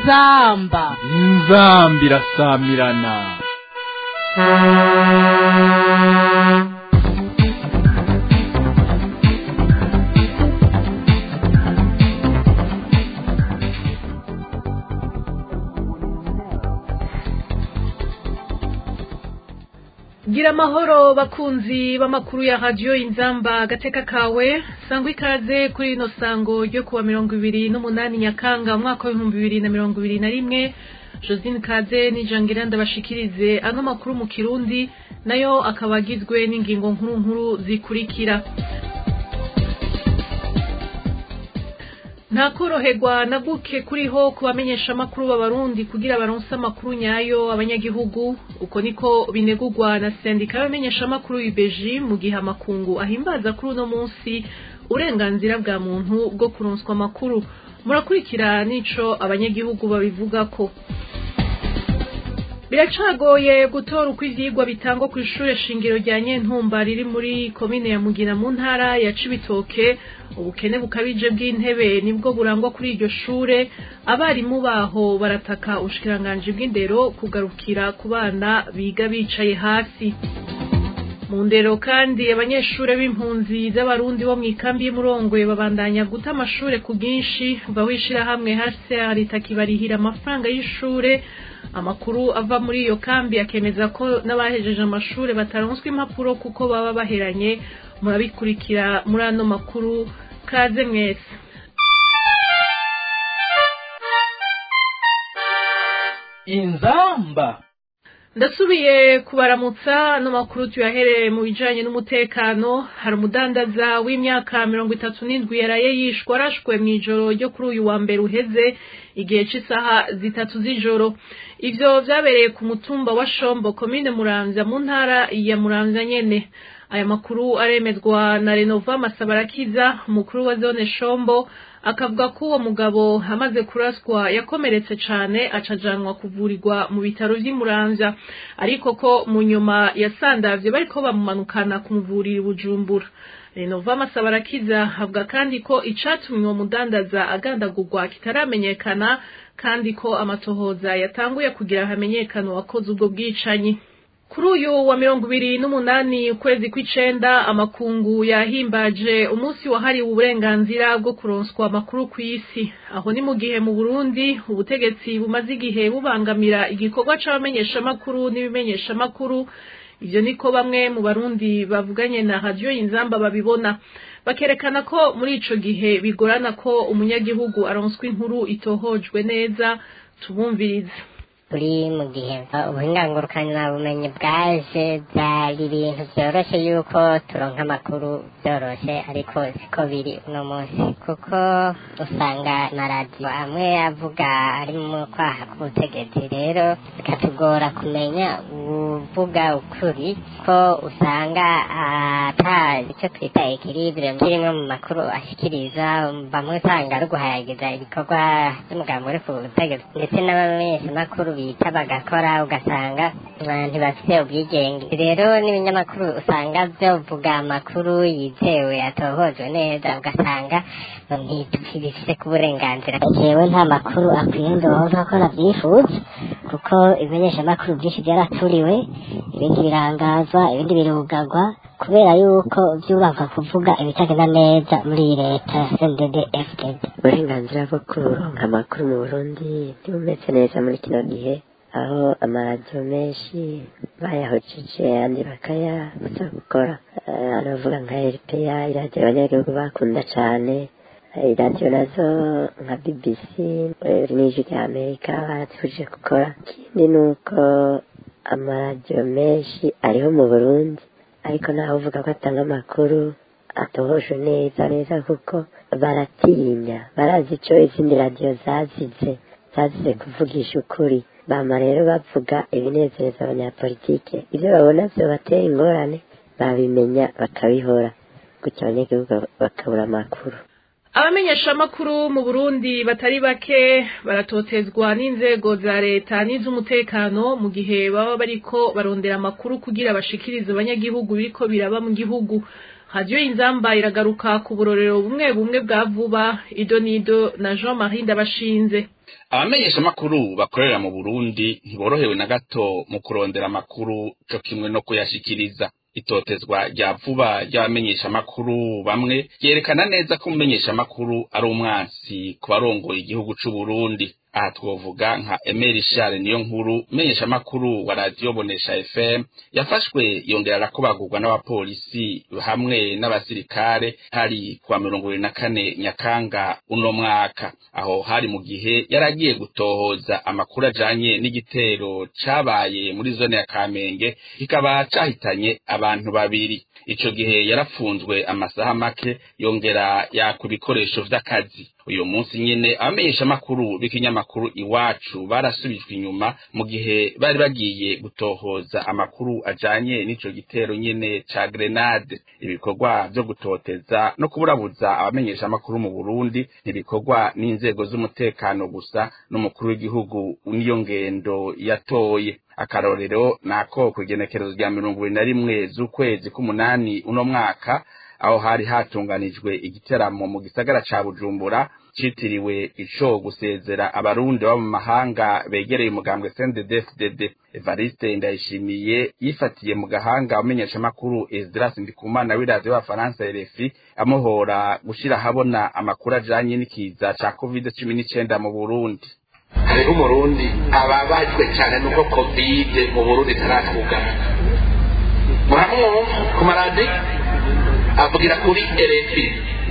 inzamba irasamirana. Gira amahoro bakunzi b'amakuru ya radio Inzamba agateka kawe sangwa ikaze kuri ino sango ryo kuwa 28 Nyakanga umwaka wa 2021. Josine Kaze ni Jangira ndabashikirize ano makuru mu Kirundi nayo akabagizwe n'ingingo nkuru zikurikira. Nta koroherwa na guke kuriho kubamenyesha makuru b'abarundi kugira baronse amakuru nyayo abanyagihugu. Uko niko binegurwa na sendika y'abamenyesha makuru y'Ibeji mu gihe amakungu ahimbaza kuri uno munsi uburenganzira bwa muntu bwo kuronswa amakuru. Murakurikira nico abanyagihugu babivuga ko biracagoye gutora uko ivyigwa bitangwa ku ishure shingiro rya Nyentumba riri muri komine ya Mugina mu ntara ya Cibitoke. Ubukene bukabije bw'intebe nibwo burangwa kuri iryo shure. Abarimu baho barataka ubushikiranganje bw'indero kugarukira ku bana biga bicaye hasi. Mu ndero kandi abanyeshure b'impunzi z'abarundi bo mwikambi y'Umurongwe babandanya guta amashure ku ginshi bawishira hamwe HCR ritakibarihira amafaranga y'ishure. Amakuru ava muri iyo kambi akemeza ko n'abahejeje amashure bataronswe impapuro kuko baba baheranye. Murabikurikira muri ano makuru. Kaze mwese. Inzamba Ndasubiye kubaramutsa no makuru tuyahereye mu bijanye n'umutekano. Hari umudandaza w'imyaka 37 yaraye yishwe arashwe mwijoro ryo kuri uyu wa mbere uheze igihe c'isaha 3 z'ijoro. Ivyo vyabereye ku mutumba wa Shombo komine Muramvya mu ntara ya Muramvya nyene. Aya makuru aremezwa na Renova Masabarakiza umukuru wa zone Shombo, akavuga ko uwo mugabo amaze kuraswa yakomeretse cane acajanwa kuvurirwa mu bitaro vy'Imuramvya, ariko ko mu nyuma yasandavye bariko bamumanukana kumuvurira Bujumbura. Renova Masabarakiza avuga kandi ko icatumye uwo mudandaza agandagurwa kitaramenyekana kandi ko amatohoza yatanguye kugira hamenyekana wakoze ubwo bwicanyi. Kuri uyu wa 28 ukwezi kw'icenda amakungu yahimbaje umunsi wahariwe uburenganzira bwo kuronswa amakuru kw'isi. Aho ni mu gihe mu Burundi ubutegetsi bumaze igihe bubangamira igikorwa c'abamenyesha makuru n'ibimenyesha makuru. Ivyo niko bamwe mu Barundi bavuganye na radio Inzamba babibona, bakerekana ko muri ico gihe bigorana ko umunyagihugu aronswa inkuru itohojwe neza. Tubumvirize. Uri mu gihe ubuhingangurukana bumenyi bwaje byari ibintu byoroshe yuko turonka amakuru byoroshe, ariko siko biri uno munsi kuko usanga amaradiyo amwe avuga ari mu kwaha k'ubutegetsi, rero bikatugora kumenya uvuga ukuri ko usanga ata icyo twita ekiribire kirimo mu makuru ashikiriza. Bamwe usanga ari guhayagiza ibikorwa by'umugambi uri ku butegetsi ndetse n'abamenyesha makuru bita bagakora ugasanga ntibafite ubwigenge. Rero n'ibinyamakuru usanga byovuga amakuru yizewe atohojwe neza ugasanga ntitubifise ku burenganzira. Jewe nta makuru akwiye ndonka ko navyifuza kuko ibimenyesha makuru byinshi byaraturiwe, ibindi birangazwa, ibindi birugagwa kubera yuko vyubaka kuvuga ibitagenda neza muri leta ya CNDD-FDD. Uburenganzira bwo kuronka amakuru mu Burundi ntibumeze neza muri kino gihe, aho amaradiyo menshi bayahojeje andi bakayabuza gukora. Aravuga nka RPA, iradiyo abanyagihugu bakunda cane, iradiyo nazo nka BBC n'Ijwi rya Amerika barazifuje gukora. Ikindi nuko amaradiyo menshi ariho mu Burundi ariko naho uvuga ko atanga amakuru atohojwe neza kuko baratinya, barazi ico izindi radiyo zazize kuvugisha ukuri. Bama rero bavuga ibinezereza abanyapolitike, ivyo babona vyo bateye ingorane babimenya bakabihora, gutyo abanyagihugu bakabura amakuru. Abamenyesha makuru mu Burundi batari bake baratotezwa n'inzego za leta n'iz'umutekano mu gihe baba bariko barondera amakuru kugira bashikirize abanyagihugu biriko biraba mu gihugu. Radio Inzamba iragaruka ku burorero bumwe bwa vuba Idonido na Jean-Marie Ndabashinze. abamenyesha makuru bakorera mu Burundi ntiborohewe na gato mu kurondera amakuru cyo kimwe no kuyashikiriza. Itotezwa rya vuba ry'abamenyesha makuru bamwe yerekana neza ko umumenyesha makuru ari umwansi ku barongoye igihugu c'u Burundi. Aha twovuga nka Emery Charles Niyonkuru, menyesha makuru wa radio Bonesha FM, yafashwe yongera arakubagurwa n'abapolisi hamwe n'abasirikare hari kwa 24 Nyakanga uno mwaka. Aho hari mu gihe yaragiye gutohoza amakuru ajanye n'igitero cabaye muri zone ya Kamenge kikaba cahitanye abantu babiri. Ico gihe yarafunzwe amasaha make yongera yakubikoresho vy'akazi. Uyu munsi nyene abamenyesha makuru b'ikinyamakuru Iwacu barasubijwe inyuma mu gihe bari bagiye gutohoza amakuru ajanye n'ico gitero nyene ca grenade. Ibikorwa byo gutoteza no kuburabuza abamenyesha makuru mu Burundi ntibikorwa n'inzego z'umutekano gusa n'umukuru w'igihugu niyo ngendo yatoye. Akarorero nako kugenekerezo rya 21 z'ukwezi k'umunani uno mwaka, aho hari hatunganijwe igiteramo mu gisagara ca Bujumbura citiriwe ico gusezera abarundi baba mu mahanga begereye umugambwe CNDD-FDD. Evariste Ndayishimiye yifatiye mu gahanga amenyesha makuru Esdras Ndikumana w'iradio wa France RFI amuhora gushira habona amakuru ajanye n'ikiza ca COVID-19 mu Burundi. Hariho umurundi ababajwe cyane nuko COVID mu Burundi taratugana. Muramwumva ku maradi avugira kuri RFI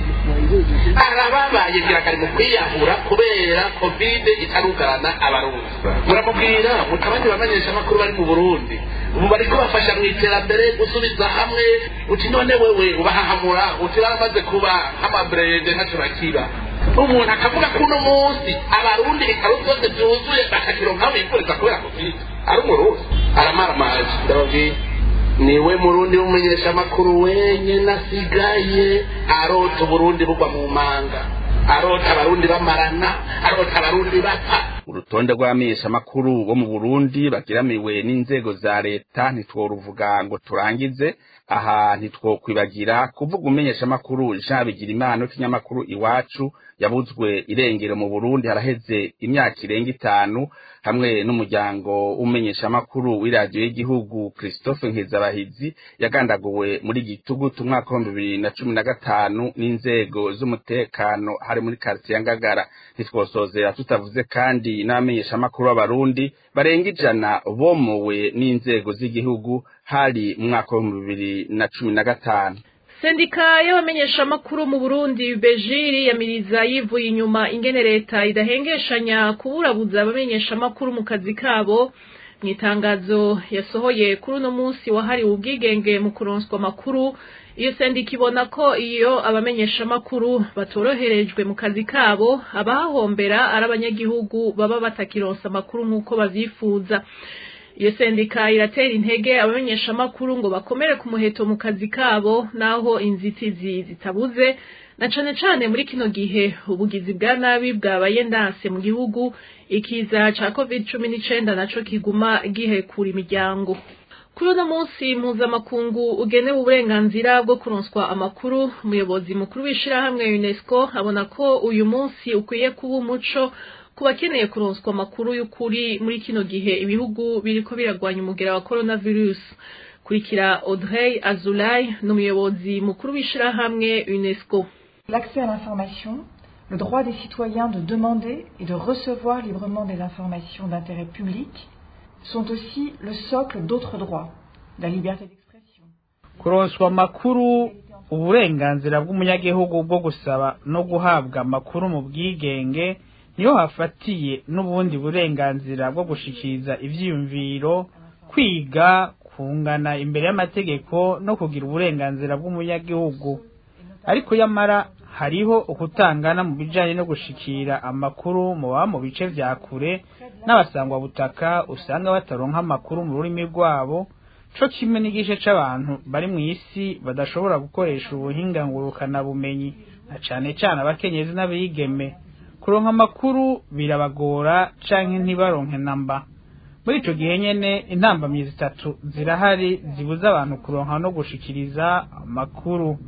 arababaye kirakari mu kwiyahura kubera COVID itarugana abarundi. Muramubwira mutabandi bamenyesha makuru bari mu Burundi ubu bariko bafasha mu iterambere gusubiza hamwe uti none wewe ubahahamura uti baramaze kuba amabrede ntaturakira. Umuntu akavuga ko uno munsi abarundi bikaro byose byuzuye bakakironka bifuriza kubera COVID. Ari umurundi aramara amazi ndababwiye niwe murundi w'umumenyesha makuru wenye nasigaye arota Burundi bugwa mu manga, arota abarundi bamarana, arota abarundi bapfa. Urutonde rw'abamenyesha makuru bo mu Burundi bagiramiwe n'inzego za leta ntitworuvuga ngo turangize. Aha ntitwokwibagira kuvuga umenyesha makuru Jean Bigirimana w'ikinyamakuru Iwacu yabuzwe irengero mu Burundi haraheze imyaka irenga 5, hamwe n'umuryango umenyesha makuru w'iradio y'igihugu Christophe Nkezabahizi yagandaguwe muri Gitugu tumwaka wa 2015 n'inzego z'umutekano hari muri quartier Ngagara. Ntitwosozera tutavuze kandi n'amenyesha makuru w'abarundi barenga 100 bomowe n'inzego z'igihugu hari mu mwaka wa 2015. Sendika y'abamenyesha makuru mu Burundi Bejiri yamiriza yivuye inyuma ingene leta idahengeshanya kuburabuza abamenyesha makuru mu kazi kabo. Mu itangazo yasohoye kuri uno munsi wahariwe ubwigenge mu kuronswa makuru, iyo sendika ibona ko iyo abamenyesha makuru batoroherejwe mu kazi kabo abahombera ari abanyagihugu baba batakironsa makuru nk'uko bavyifuza. Iyo sendika iratera intege abamenyesha makuru ngo bakomere ku muheto mu kazi kabo naho inzitizi zitabuze, na cane cane muri kino gihe ubugizi bwa nabi bwabaye ndanse mu gihugu, ikiza ca COVID-19 naco kiguma gihekura imiryango. Kuri uno munsi mpuzamakungu ugenewe uburenganzira bwo kuronswa amakuru, umuyobozi mukuru w'ishirahamwe UNESCO abona ko uyu munsi ukwiye kuba umuco kubakeneye kuronswa amakuru y'ukuri muri kino gihe ibihugu biriko biragwanya umugera wa coronavirus. Kurikira Audrey Azoulay n'umuyobozi mukuru w'ishirahamwe UNESCO. L'accès à l'information, le droit des citoyens de demander et de recevoir librement des informations d'intérêt public sont aussi le socle d'autres droits, la liberté d'expression. Kuronswa amakuru, uburenganzira bw'umunyagihugu bwo gusaba no guhabwa amakuru mu bwigenge niyo hafatiye n'ubundi burenganzira bwo gushikiriza ivyiyumviro, kwiga, kungana imbere y'amategeko no kugira uburenganzira bw'umunyagihugu. Ariko yamara hariho ukutangana mu bijanye no gushikira amakuru mu bice vya kure n'abasangwa butaka usanga bataronka amakuru mu rurimi rwabo, co kimwe n'igice c'abantu bari mu isi badashobora gukoresha ubuhinga ngurukana bumenyi, na cane cane abakenyezi n'abigeme. Kuronka amakuru birabagora canke ntibaronke namba. Muri ico gihe nyene intambamyi 3 zirahari zibuza abantu kuronka no gushikiriza amakuru.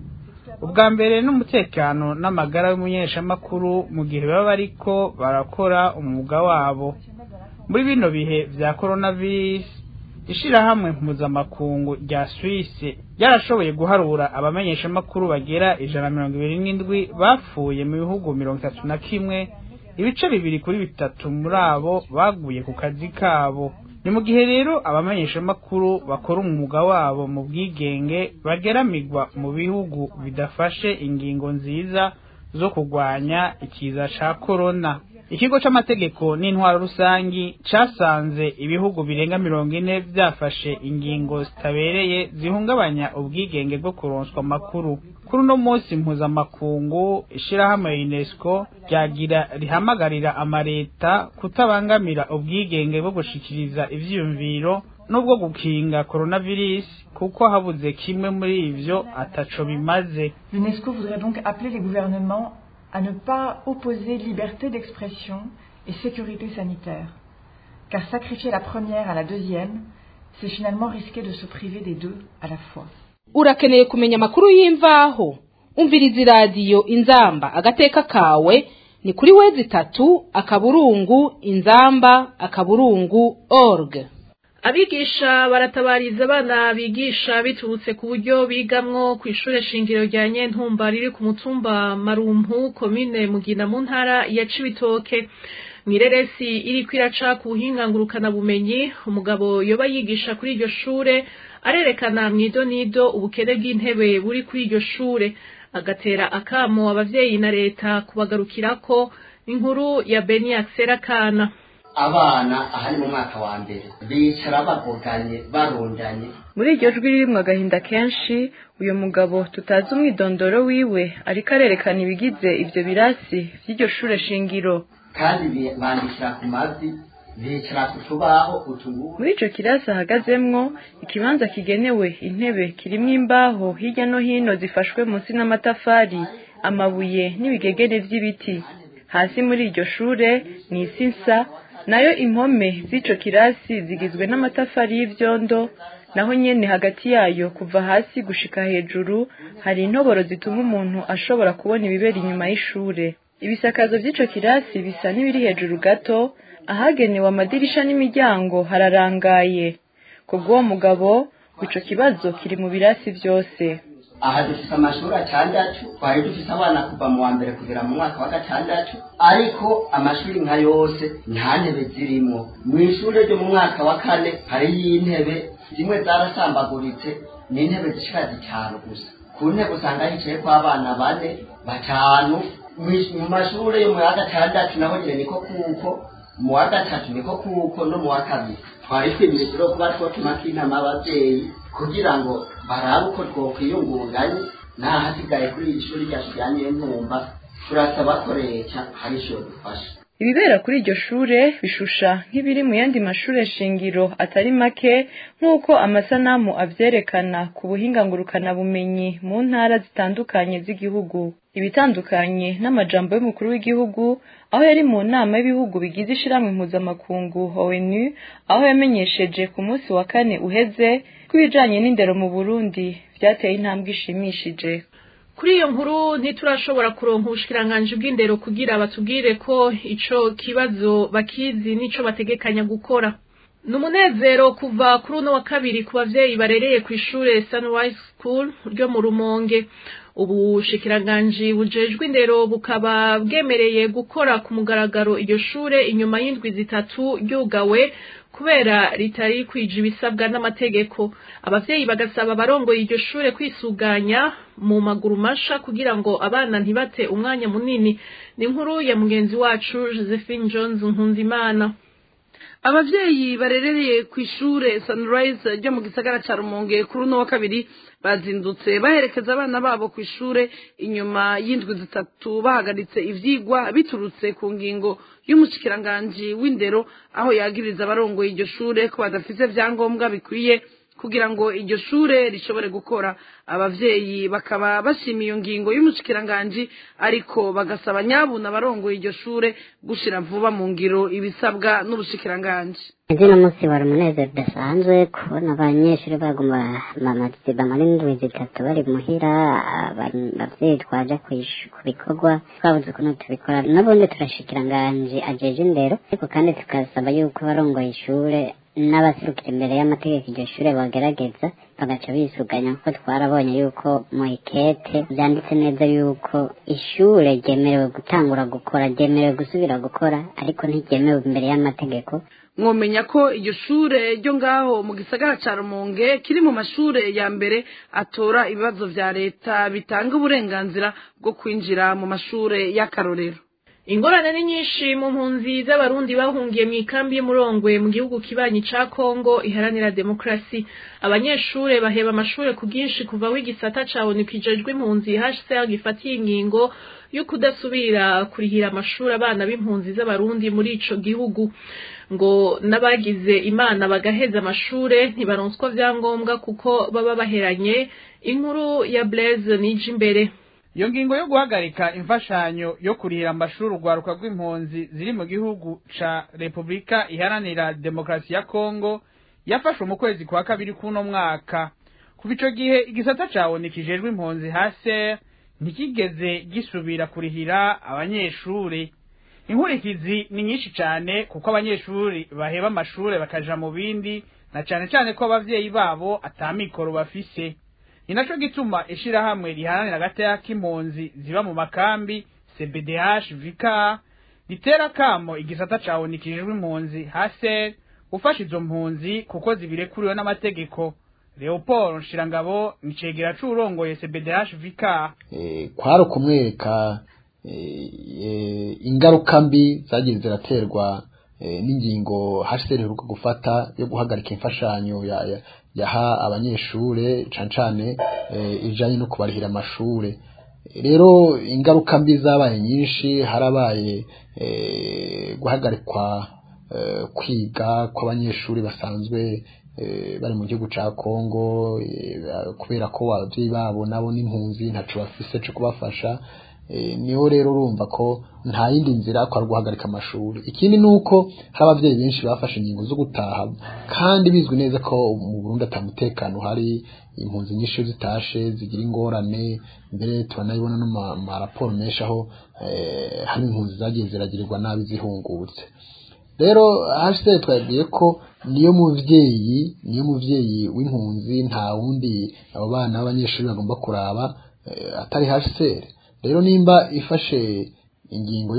ubwa mbere n'umutekano n'amagara y'umumenyeshamakuru mu gihe baba bariko barakora umwuga wabo. Muri bino bihe vya coronavirus, ishirahamwe mpuzamakungu rya Suisse ryarashoboye guharura abamenyeshamakuru bagera 127 bapfuye mu bihugu 31, ibice 2 kuri 3 muri abo baguye ku kazi kabo. Ni mu gihe rero abamenyeshamakuru bakora umwuga wabo mu bwigenge bageramigwa mu bihugu bidafashe ingingo nziza zo kurwanya ikiza ca corona. Ikigo c'amategeko n'intwaro rusangi casanze ibihugu birenga 40 byafashe ingingo zitabereye zihungabanya ubwigenge bwo kuronswa makuru. Kuri no munsi mpuzamakungu ishirahamwe UNESCO ryagira rihamagarira amareta kutabangamira ubwigenge bwo gushikiriza ivyiyumviro nubwo gukinga coronavirus kuko habuze kimwe muri ivyo ataco bimaze. L'UNESCO voudrait donc appeler les gouvernements à ne pas opposer liberté d'expression et sécurité sanitaire, car sacrifier la première à la deuxième, c'est finalement risquer de se priver des deux à la fois. Urakeneye kumenya amakuru y'imvaho? Umviriza iradiyo Inzamba agateka kawe ni kuri www.inzamba.org. Abigisha baratabariza abana bigisha biturutse ku buryo bigamwo ku ishure shingiro rya Nyentumba riri ku mutumba Marumpu komine Mugina mu ntara ya Cibitoke. Mwireresi iri kwiraca ku buhingangurukana bumenyi, umugabo yoba yigisha kuri iryo shure arerekana mwidonido ubukene bw'intebe buri kuri iryo shure, agatera akamo abavyeyi na leta kubagarukirako. Inkuru ya Beni Akserakana. Abana ahari mu mwaka wa mbere bicara bagoganye barundanye. Muri iryo jwi rimwe agahinda kenshi, uyu mugabo tutazi umwidondoro wiwe ariko arerekana ibigize ivyo birasi vy'iryo shure shingiro, kandi bandikira ku mazi bicara ku tubaho utungu. Muri ico kirasi ahagazemwo, ikibanza kigenewe intebe kirimwo imbaho hirya no hino zifashwe munsi n'amatafari, amabuye n'ibigegene vy'ibiti. Hasi muri iryo shure ni isi nsa, nayo impome z'ico kirasi zigizwe n'amatafari y'ivyondo, naho nyene hagati yayo kuva hasi gushika hejuru hari intoboro zituma umuntu ashobora kubona ibibera inyuma y'ishure. Ibisakazo vy'ico kirasi bisa n'ibiri hejuru gato, ahagenewe amadirisha n'imiryango hararangaye. Kubw'uwo mugabo, ico kibazo kiri mu birasi vyose. Aha dufise amashuri atandatu, twari dufise abana kuva mu wa mbere kugera mu mwaka wa gatandatu, ariko amashuri nka yose nta ntebe zirimwo. Mw'ishure ryo mu mwaka wa kane hariyo intebe zimwe zarasambaguritse, ni intebe zishika 5 gusa. Ku ntebe usanga hicayeko abana 4, 5. Mu mashure yo mu wa gatandatu naho nyene niko kuko, mu wa gatatu niko kuko, no mu wa kabiri twari twimiziro kuba twotuma inama abavyeyi kugira ngo barabe uko twokwiyungunganya. Hasigaye kuri iri shuri ryacu rya Nyentumba turasaba ko leta hari ico dufasha. Ibibera kuri iryo shure bishusha nk'ibiri mu yandi mashure shingiro atari make, nk'uko amasanamu avyerekana ku buhingangurukana bumenyi mu ntara zitandukanye z'igihugu. Ibitandukanye n'amajambo y'umukuru w'igihugu aho yari mu nama y'ibihugu bigize ishiramwe mpuzamakungu ONU, aho yamenyesheje ku munsi wa kane uheze ko ibijanye n'indero mu Burundi vyateye intambwe ishimishije. Kuri iyo nkuru ntiturashobora kuronka ubushikiranganje bw'indero kugira batubwire ko ico kibazo bakizi nico bategekanya gukora. Numunezero kuva kuri uno wa kabiri ku bavyeyi barereye ku ishure Sunrise School ryo mu Rumonge. Ubushikiranganje bujejwe indero bukaba bwemereye gukora ku mugaragaro iryo shure inyuma y'indwi 3 ryugawe kubera ritari kwije ibisabwa n'amategeko. Abavyeyi bagasaba barongoye iryo shure kwisuganya mu maguru masha kugira ngo abana ntibate umwanya munini. Ni inkuru ya mugenzi wacu Josephine Jones Nkunzimana. Abavyeyi barerereye ku ishure Sunrise ryo mu gisagara ca Rumonge kuri uno wa kabiri bazindutse baherekeza abana babo ku ishure inyuma y'indwi 3 bahagaritse ivyigwa biturutse ku ngingo y'umushikiranganje w'indero, aho yagiriza abarongoye iryo shure ko badafise vyangombwa bikwiye kugira ngo iryo shure rishobore gukora. Abavyeyi bakaba bashimiye iyo ngingo y'umushikiranganji ariko bagasaba nyabuna abarongoye iryo shure gushira vuba mu ngiro ibisabwa n'ubushikiranganji. Uno munsi wari umunezero udasanzwe kubona abanyeshuri baguma bamara indwi zitatu bari muhira, abavyeyi twaja ku bikorwa twabuze ukuntu tubikora. N'ubundi turashikiranganji ajeje indero, ariko kandi tukasaba yuko abarongoye ishure n'abaserukira imbere y'amategeko iryo shure bagerageza bagaca bisuganya, kuko twarabonye yuko mu ikete vyanditse neza yuko ishure ryemerewe gutangura gukora, ryemerewe gusubira gukora, ariko ntiryemewe imbere y'amategeko. Mwomenya ko iryo shure ryo ngaho mu gisagara ca Rumonge kiri mu mashure ya mbere atora ibibazo vya leta bitanga uburenganzira bwo kwinjira mu mashure y'akarorero. Ingorane ni nyinshi mu mpunzi z'abarundi bahungiye mu ikambi y'Umurongwe mu gihugu kibanyi ca Kongo iharanira demokrasi. Abanyeshure baheba amashure ku bwinshi kuva w'igisata cawe kijejwe impunzi HCR gifatiye ingingo yo kudasubira kurihira amashuri abana b'impunzi z'abarundi muri ico gihugu. Ngo n'abagize imana bagaheza amashure ntibaronswa vyangombwa kuko baba baheranye. Inkuru ya Blaise Nijimbere. Iyo ngingo yo guhagarika imfashanyo yo kurihira amashuri urwaruka rw'impunzi ziri mu gihugu ca Republika iharanira demokrasi ya Kongo yafashwe mu kwezi kwa kabiri kuno mwaka. Kuva ico gihe igisata cawo nikijejwe impunzi HCR ntikigeze gisubira kurihira abanyeshuri. Inkurikizi ni nyinshi cyane kuko abanyeshuri baheba amashure bakaja mu bindi, na cyane ko abavyeyi babo atamikoro bafise. Inaco gituma ishirahamwe riharanira agateka k'impunzi ziba mu makambi CBDH Vika litera kamo igisata cawo nikijejwe impunzi HCR ufasha izo mpunzi kuko zibirekuriwe n'amategeko. Leopold Nshirangabo nicegera c'urongoye CBDH Vika. Kwaro kumwereka ingaruka mbi zagiye ziraterwa n'ingingo HCR iheruka gufata yo guhagarika imfashanyo yaha abanyeshure cane ijanye no kubarihira amashure. Rero ingaruka mbi zabaye nyinshi, harabaye guhagarikwa kwiga kw'abanyeshuri basanzwe bari mu gihugu ca Kongo kubera ko abavyeyi babo nabo n'impunzi ntaco bafise cyo kubafasha. Niho rero urumva ko nta yindi nzira ko guhagarika amashuri. Ikindi nuko hari abavyeyi benshi bafashe ingingo zo gutaha kandi bizwi neza ko mu Burundi atamutekano, hari impunzi nyinshi zitashe zigira ingorane, mbere tubanayibona no ma raporo menshi aho hari impunzi zagiye ziragirirwa nabi zihungutse. Rero HCR twabwiye ko niyo muvyeyi w'impunzi, nta wundi abo bana b'abanyeshuri bagomba kuraba atari HCR. Rero nimba ifashe ingingo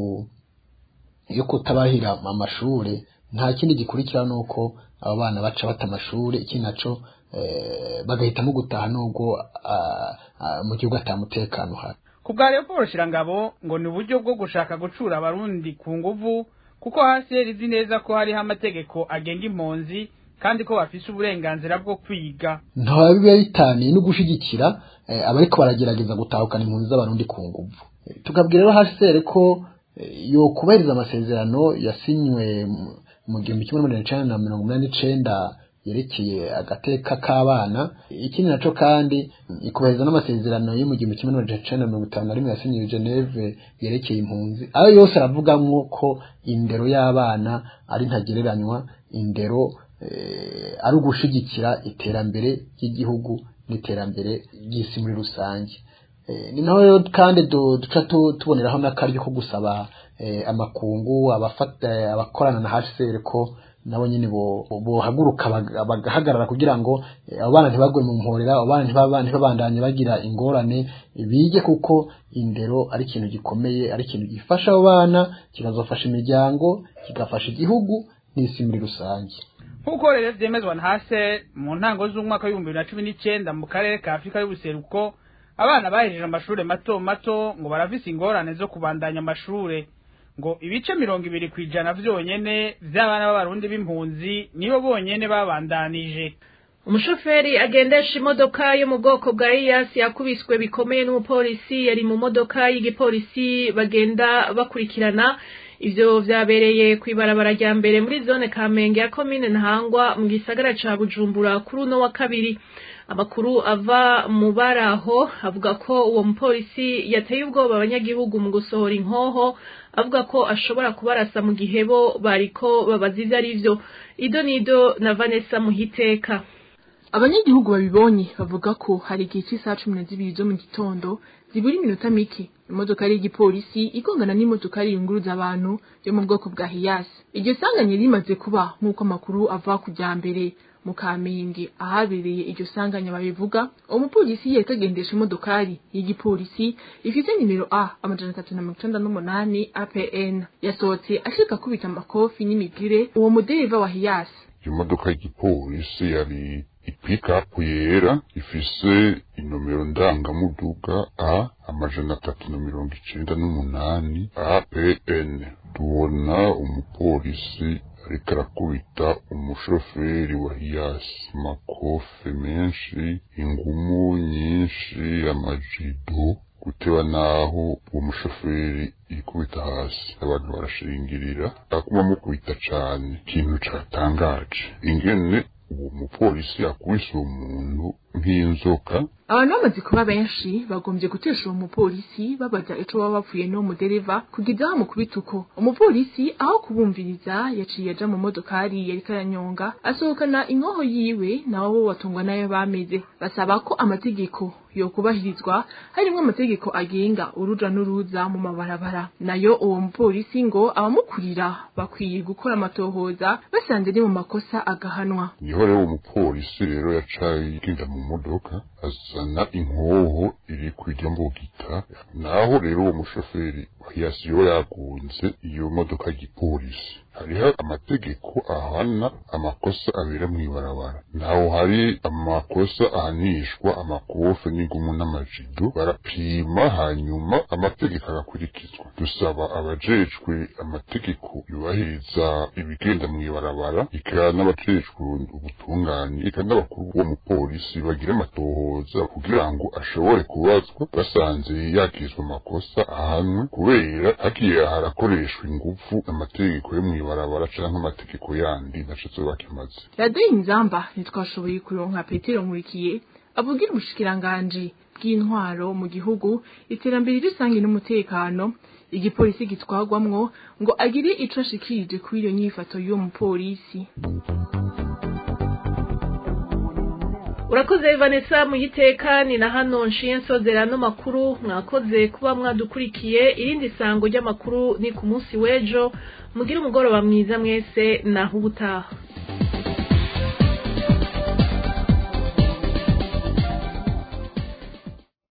yo kutabahira amashure, nta kindi gikurikira nuko abo bana baca bata amashure, iki naco bagahitamo gutaha nubwo mu gihugu atamutekano hari. Kubwa Leopold Nshirangabo ngo ni uburyo bwo gushaka gucura abarundi ku nguvu, kuko HCR izi neza ko hariho amategeko agenga impunzi kandi ko bafise uburenganzira bwo kwiga. Nta biba bitaniye no gushigikira abariko baragerageza gutahukana impunzi z'abarundi ku nguvu. Tukabwira rero HCR ko yo kubahiriza amasezerano yasinywe mu 1989 yerekeye agateka k'abana. Ikindi naco kandi ikubahiriza n'amasezerano yo mu 1951 yasinyiwe Geneve yerekeye impunzi. Ayo yose aravugamwo ko indero y'abana ari ntagereranywa, indero ari ugushigikira iterambere ry'igihugu n'iterambere ry'isi muri rusange. Ni naho rero kandi duca tuboneraho n'akaryo ko gusaba amakungu abakorana na HCR ko nabo nyine bohaguruka bagahagarara kugira ngo abana ntibagwe mu mporera, abana ntibabandanye bagira ingorane, bige kuko indero ari ikintu gikomeye, ari ikintu gifasha abo bana, kikazofasha imiryango, kigafasha igihugu n'isi muri rusange. Nkuko rero vyemezwa na HCR mu ntango z'umwaka wa 2019 mu karere ka Afrika y'ubuseruko, abana bahejeje amashure mato ngo baravise ingorane zo kubandanya amashure. Ngo ibice 20% vyonyene vy'abana b'abarundi b'impunzi nibo bonyene babandanije. Umushoferi agendesha imodoka yo mu bwoko bwa IAS yakubiswe bikomeye n'umupolisi yari mu modoka y'igipolisi bagenda bakurikirana. ivyo vyabereye kwibarabara rya mbere muri zone Kamenge ya commune Ntahangwa mu gisagara ca Bujumbura kuri uno wa kabiri. Amakuru ava mu baraho avuga ko uwo mupolisi yateye ubwoba abanyagihugu mu gusohora inkoho, avuga ko ashobora kubarasa mu gihe bo bariko babaziza arivyo. Ido nido na Vanessa Muhiteka. Abanyagihugu babibonye bavuga ko hari igihe cy'isaha 12 zo mu gitondo zibura iminota mike imodoka ari igipolisi igongana n'imodoka yunguruza abantu yo mu bwoko bwa Hiace. Iryo sanganya rimaze kuba nk'uko amakuru ava kujyambere mu Kamenge ahabereye iryo sanganya babivuga. Umupolisi yatagendesha imodokari y'igipolisi ifite nimero A398 APN yasohotse ashika kubita amakofi n'imigire uwo mudereva wa Hiace. Imodoka y'igipolisi yari ipikapu yera ifise inomero ndangamuduga A398 APN. Tubona umupolisi ariko arakubita umushoferi wa Hiace makofe menshi, ingumu nyinshi, amajido, gutewa naho uwo mushoferi ikubita hasi. Abantu barashingirira akuma mukubita cane. Ikintu catangaje ingene uwo mupolisi yakubise umuntu nk'inzoka. Abantu bamaze kuba benshi bagombye gutesha uwo mupolisi babaza ico baba bapfuye no mudereva kugiza bamukubita uko. Umupolisi aho kubumviriza yaciye aja mu modokari yari karanyonga asohokana inkoho yiwe nawo bo watungwa nayo bameze. Basaba ko amategeko yo kubahirizwa harimo amategeko agenga uruja n'uruza mu mabarabara. Nayo uwo mupolisi ngo abamukurira bakwiye gukora amatohoza basanze ni mu makosa agahanwa. Niho rero umupolisi rero yacaye igenda mu modoka azana inkoho iri kwijya mbugita. Naho rero uwo mushoferi yasiyo yagunze iyo modoka y'igipolisi. Hariho amategeko ahana amakosa abera mw'ibarabara. Naho hari amakosa ahanishwa amakofe n'ingumu n'amajido, barapima hanyuma amategeko agakurikizwa. Dusaba abajejwe amategeko yubahiriza ibigenda mw'ibarabara, ika n'abajejwe ubutungane, ika n'abakuru b'uwo mupolisi bagira amatohoza kugira ngo ashobore kubazwa basanze yakizwa amakosa ahanwe, kubera hagiye harakoreshwa ingufu amategeko yo mw'ibarabara canke amategeko yandi ntaco bakimaze. Radio Inzamba ntitwashoboye kuronka Petero Nkurikiye avugira ubushikiranganje bw'intwaro mu gihugu, iterambere rusange n'umutekano igipolisi gitwagwamwo ngo agire ico ashikirije kuri iyo nyifato y'uwo mupolisi. Urakoze Vanessa Muhiteka. Ni na hano nshiye nsozera no makuru. Mwakoze kuba mwadukurikiye. Irindi sango ry'amakuru ni ku munsi w'ejo. Mugire umugoroba mwiza mwese naho ubutaha.